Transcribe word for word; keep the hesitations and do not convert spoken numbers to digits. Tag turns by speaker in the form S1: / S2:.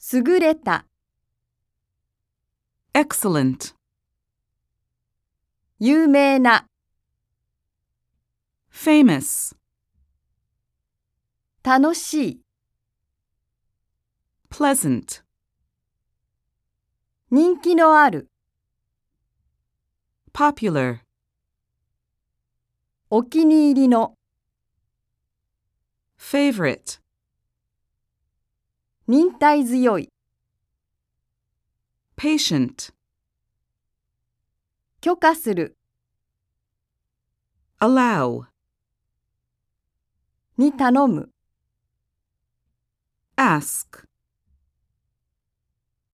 S1: 優れた、
S2: excellent,
S1: 有名な、
S2: famous,
S1: 楽しい、
S2: pleasant,
S1: 人気のある、
S2: popular,
S1: お気に入りの、
S2: favorite,
S1: 忍耐強い、
S2: patient,
S1: 許可する、
S2: allow,
S1: に頼む。
S2: ask.